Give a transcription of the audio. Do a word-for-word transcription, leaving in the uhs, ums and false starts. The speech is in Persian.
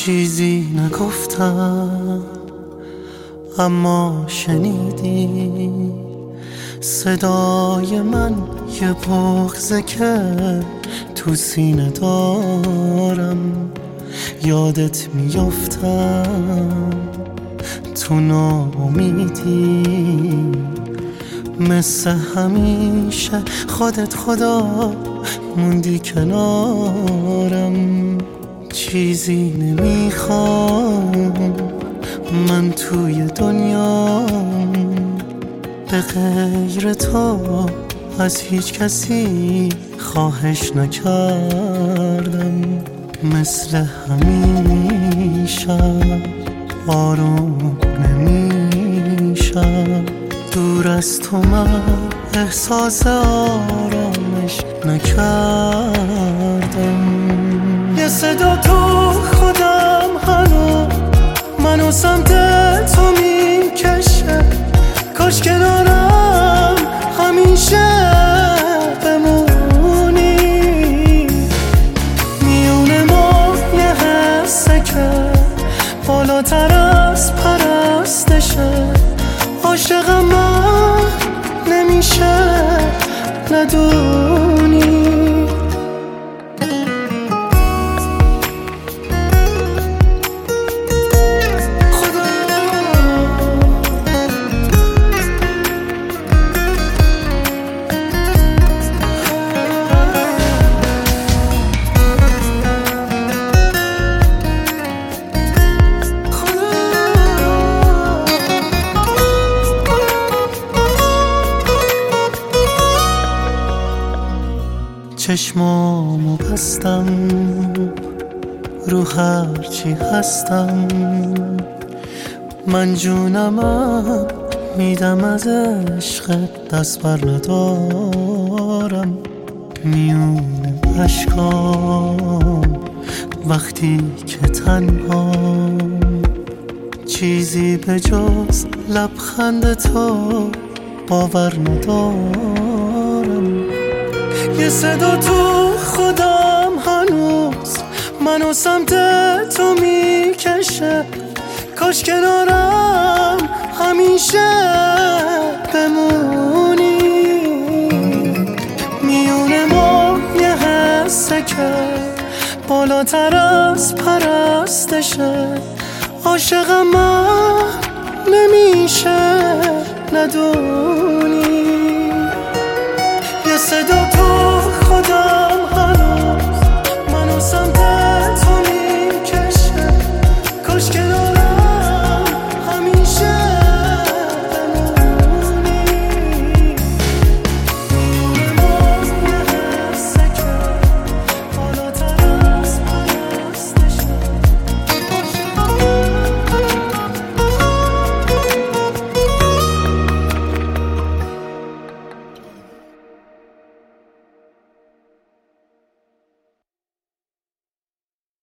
چیزی نگفتم اما شنیدی صدای من، یه بغضه که تو سینه دارم. یادت میافتم تو ناامیدی، مثل همیشه خودت خدا موندی کنارم. چیزی نمیخوام من توی دنیا به غیر تو، از هیچ کسی خواهش نکردم. مثل همیشه آروم نمیشم، دور از تو من احساس آرامش نکردم. یه صدا تو خودم هنو منو سمت تو میکشه، کاش کنارم همیشه بمونی. میونه ما یه حسه که بالاتر از پرستشه، عاشقم من نمیشه ندونی. چشمامو بستم رو هرچی هستم، من جونمم میدم از عشقت، دست بر ندارم. میونه اشکام وقتی که تنهام، چیزی به جز لبخند تو باور ندارم. یه صدا تو خودم هنوز منو سمت تو میکشه، کاش کنارم همیشه بمونی. میونه ما یه حسه که بالاتر از پرستشه، عاشقم من نمیشه ندونی. یه صدا